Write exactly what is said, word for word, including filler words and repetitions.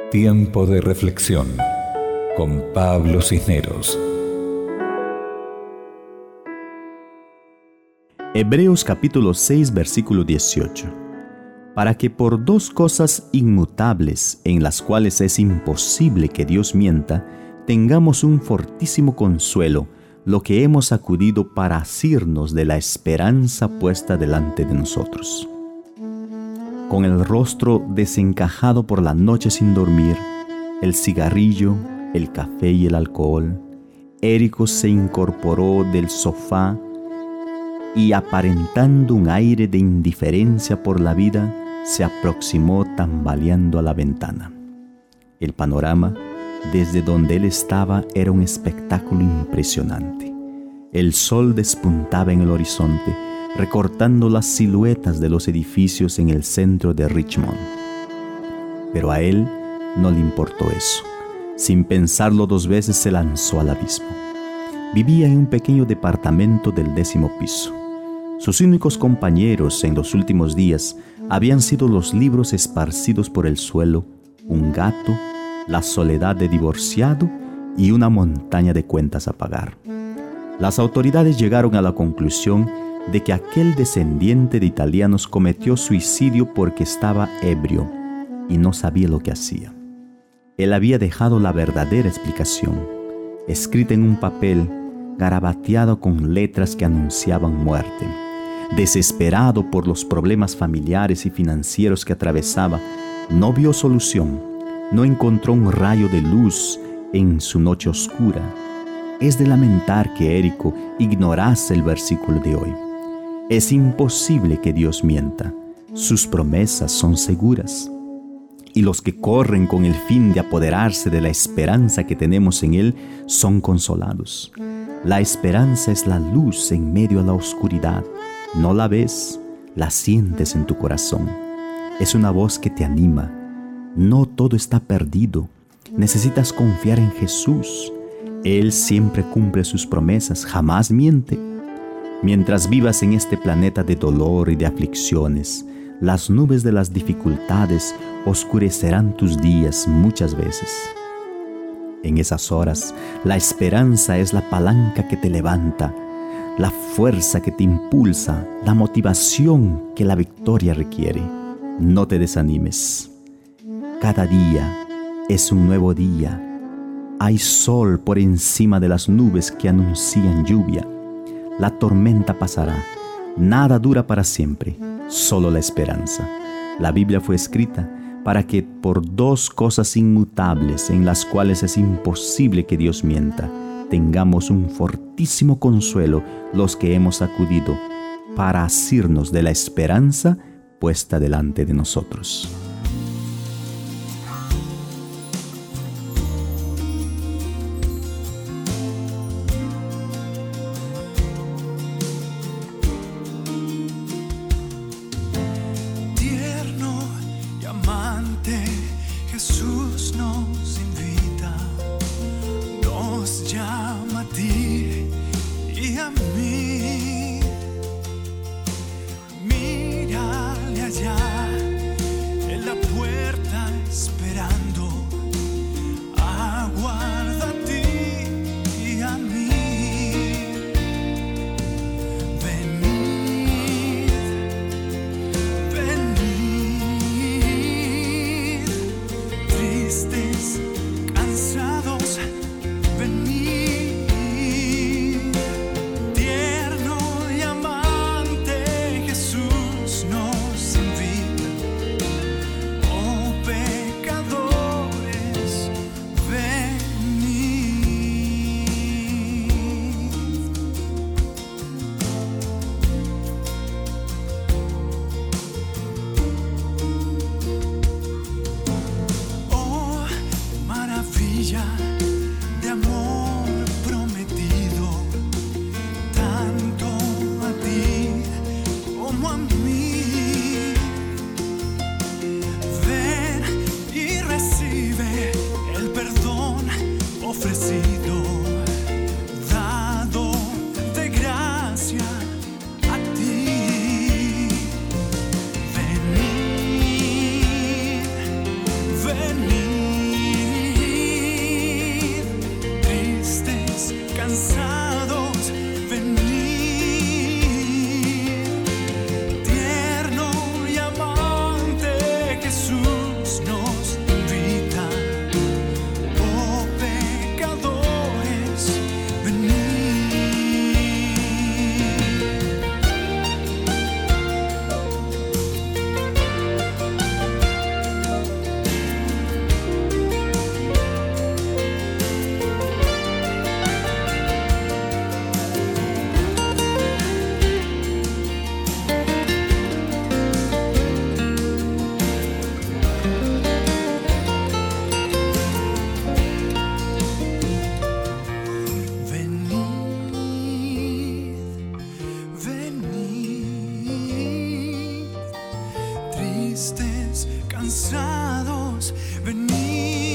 Tiempo de reflexión con Pablo Cisneros. Hebreos capítulo seis, versículo dieciocho. Para que por dos cosas inmutables en las cuales es imposible que Dios mienta, tengamos un fortísimo consuelo, lo que hemos acudido para asirnos de la esperanza puesta delante de nosotros. Con el rostro desencajado por la noche sin dormir, el cigarrillo, el café y el alcohol, Érico se incorporó del sofá y, aparentando un aire de indiferencia por la vida, se aproximó tambaleando a la ventana. El panorama desde donde él estaba era un espectáculo impresionante. El sol despuntaba en el horizonte, recortando las siluetas de los edificios en el centro de Richmond. Pero a él no le importó eso. Sin pensarlo dos veces se lanzó al abismo. Vivía en un pequeño departamento del décimo piso. Sus únicos compañeros en los últimos días habían sido los libros esparcidos por el suelo, un gato, la soledad de divorciado y una montaña de cuentas a pagar. Las autoridades llegaron a la conclusión de que aquel descendiente de italianos cometió suicidio porque estaba ebrio y no sabía lo que hacía. Él había dejado la verdadera explicación, escrita en un papel, garabateado con letras que anunciaban muerte. Desesperado por los problemas familiares y financieros que atravesaba, no vio solución, no encontró un rayo de luz en su noche oscura. Es de lamentar que Érico ignorase el versículo de hoy. Es imposible que Dios mienta. Sus promesas son seguras. Y los que corren con el fin de apoderarse de la esperanza que tenemos en Él son consolados. La esperanza es la luz en medio de la oscuridad. No la ves, la sientes en tu corazón. Es una voz que te anima. No todo está perdido. Necesitas confiar en Jesús. Él siempre cumple sus promesas, jamás miente. Mientras vivas en este planeta de dolor y de aflicciones, las nubes de las dificultades oscurecerán tus días muchas veces. En esas horas, la esperanza es la palanca que te levanta, la fuerza que te impulsa, la motivación que la victoria requiere. No te desanimes. Cada día es un nuevo día. Hay sol por encima de las nubes que anuncian lluvia. La tormenta pasará. Nada dura para siempre, solo la esperanza. La Biblia fue escrita para que por dos cosas inmutables en las cuales es imposible que Dios mienta, tengamos un fortísimo consuelo los que hemos acudido para asirnos de la esperanza puesta delante de nosotros. Jesús nos invita, nos llama a ti y a mí. Mírale allá en la puerta esperando, aguarda a ti y a mí. Venid, venid, tristes tristes, cansados, venid.